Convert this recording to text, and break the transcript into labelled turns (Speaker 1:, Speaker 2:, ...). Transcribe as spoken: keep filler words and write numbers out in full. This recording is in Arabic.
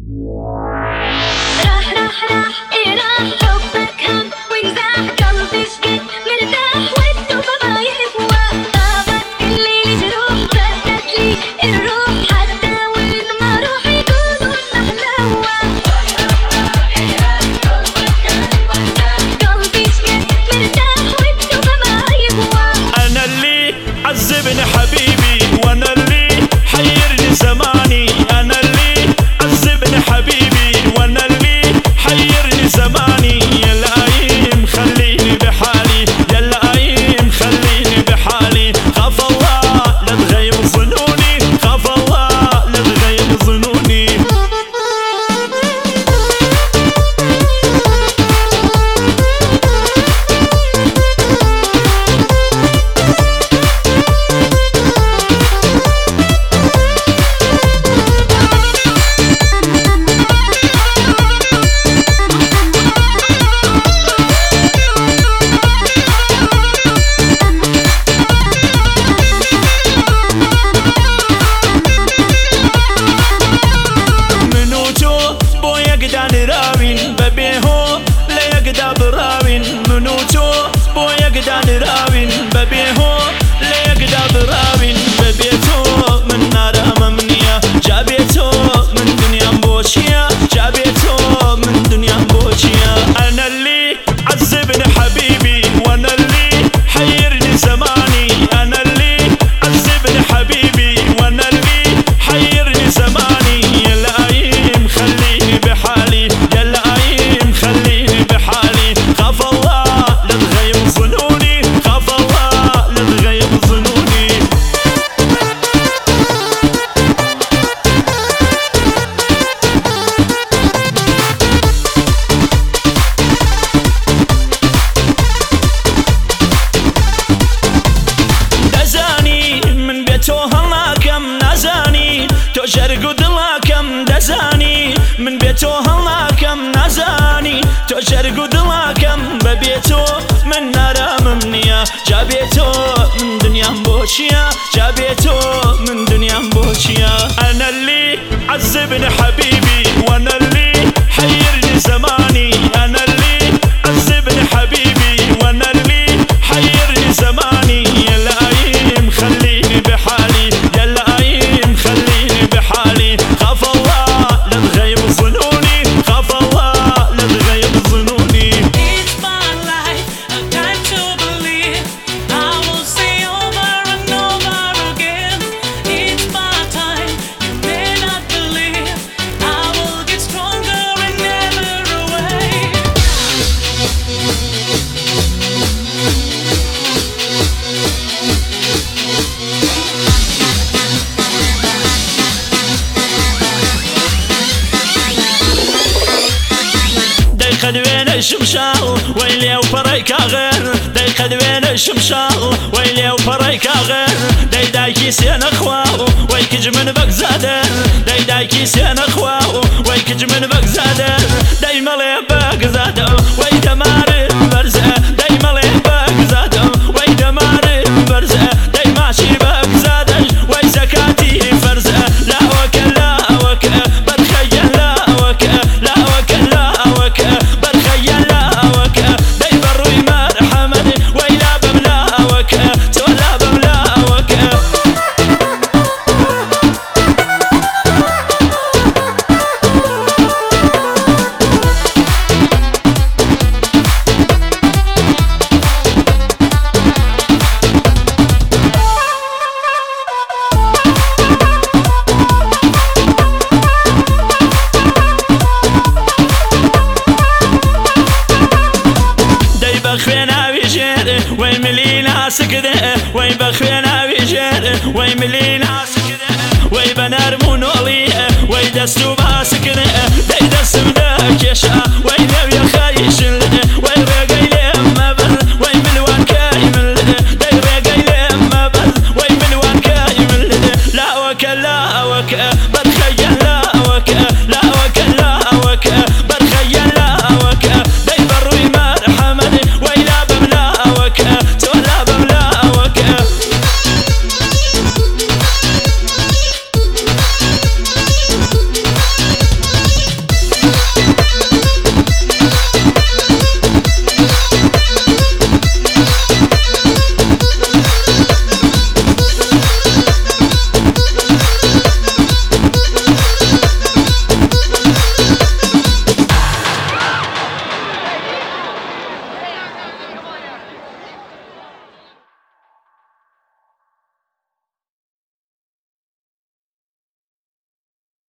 Speaker 1: راح راح راح ايه راح حبك هم وانزاح قلبي سكت مرتاح والتوبة ما يهوى طابت الليل جروح بدت لي الروح حتى وين ما اروح يقولوا محلوى قلبي سكت مرتاح والتوبة ما يهوى
Speaker 2: انا اللي عذبني حبيبي وانا اللي حيرني زماني انا اللي عذبني حبيبي وانا اللي حيرني زماني يا لئيم خليني بحالي يا لئيم خليني بحالي خاف الله لا تغيب ظنوني خاف الله لا تغيب ظنوني راوين ببيهو لا يقدر براوين منوتو بو يقدر راوين ببيهو لا يقدر براوين ببيتو من نار ممنية جابيتو من دنيا مبوشية جابيتو من دنيا مبوشية أنا اللي عذبني حبيبي وأنا اللي حيرني زماني أنا اللي عذبني حبيبي وأنا اللي حيرني زماني يا لئيم خليني بحالي يا لئيم خليني بحالي خاف الله لا تغيب ظنوني خاف الله لا تغيب ظنوني دزاني من بيته هلا كم نزاني تجر قدلا كم دزاني من بيته هلا كم نزاني تجر قدلا كم ببيته من نار ممنية جابيته من دنيا مبوشية جابيته من دنيا مبوشية أنا اللي عذبني حبيبي وأنا اللي حيرني زماني أنا اللي عذبني حبيبي وأنا اللي حيرني زماني يا لئيم خليني بحالي يا لئيم خليني بحالي خاف الله لا تغيب ظنوني خاف الله لا تغيب ظنوني
Speaker 3: It's my life, a time to believe. I will say over and over again. It's my time, you may not believe. I will get stronger and never away.
Speaker 2: دايخد وين الشمشاو ويلي وفريكا غير دايخد وين الشمشاو ويلي وفريكا غير داي دايكي سين اخواو ويكج من بك زادر داي دايكي سين اخواو ويكج من بك زادر داي ملي بك زادر وي دمار برزة داي ملي بك زادر وي دمار برزة داي ماشي بك زادر وي زكاتي فرزة لا وكا لا وكا بتخيل لا وكا لا وكا لا وكا بتخيل لا وكا داي بروي مرحمد ويلا بملا وكا تولى بملا وكا بخوينا بيجير وي ملينا سكده وي بخوينا بيجير وي ملينا سكده وي بنار منولي وي دستو باسكده داي دست بدك يشا وي نبي خايش وي رقاي لما بل وي ملوان كايمل داي رقاي لما بل وي ملوان كايمل لا وكا لا وكا